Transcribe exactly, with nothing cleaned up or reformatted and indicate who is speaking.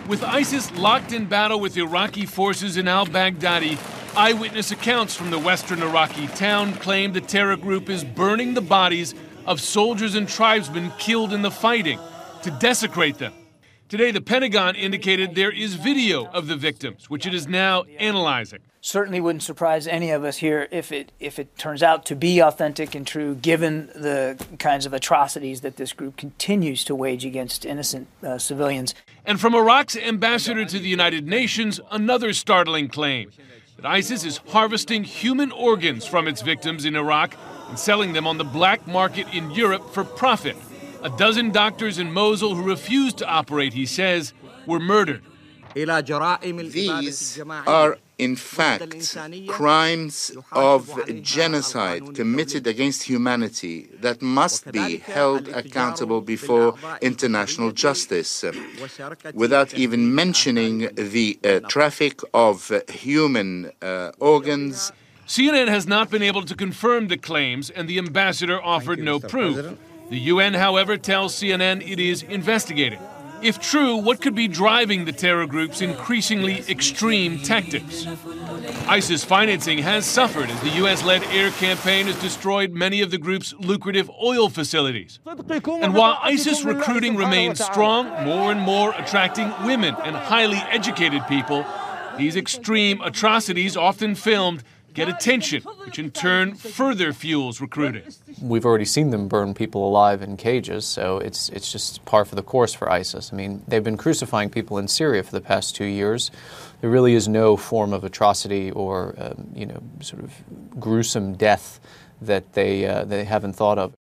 Speaker 1: With ISIS locked in battle with Iraqi forces in al-Baghdadi, eyewitness accounts from the western Iraqi town claim the terror group is burning the bodies of soldiers and tribesmen killed in the fighting to desecrate them. Today, the Pentagon indicated there is video of the victims, which it is now analyzing.
Speaker 2: Certainly wouldn't surprise any of us here if it if it turns out to be authentic and true, given the kinds of atrocities that this group continues to wage against innocent uh, civilians.
Speaker 1: And from Iraq's ambassador to the United Nations, another startling claim that ISIS is harvesting human organs from its victims in Iraq and selling them on the black market in Europe for profit. A dozen doctors in Mosul who refused to operate, he says, were murdered.
Speaker 3: These are, in fact, crimes of genocide committed against humanity that must be held accountable before international justice, without even mentioning the uh, traffic of uh, human uh, organs.
Speaker 1: C N N has not been able to confirm the claims, and the ambassador offered no proof. The U N, however, tells C N N it is investigating. If true, what could be driving the terror group's increasingly extreme tactics? ISIS financing has suffered as the U S-led air campaign has destroyed many of the group's lucrative oil facilities. And while ISIS recruiting remains strong, more and more attracting women and highly educated people, these extreme atrocities, often filmed, get attention, which in turn further fuels recruiting.
Speaker 4: We've already seen them burn people alive in cages, so it's it's just par for the course for ISIS. I mean, they've been crucifying people in Syria for the past two years. There really is no form of atrocity or, um, you know, sort of gruesome death that they uh, they haven't thought of.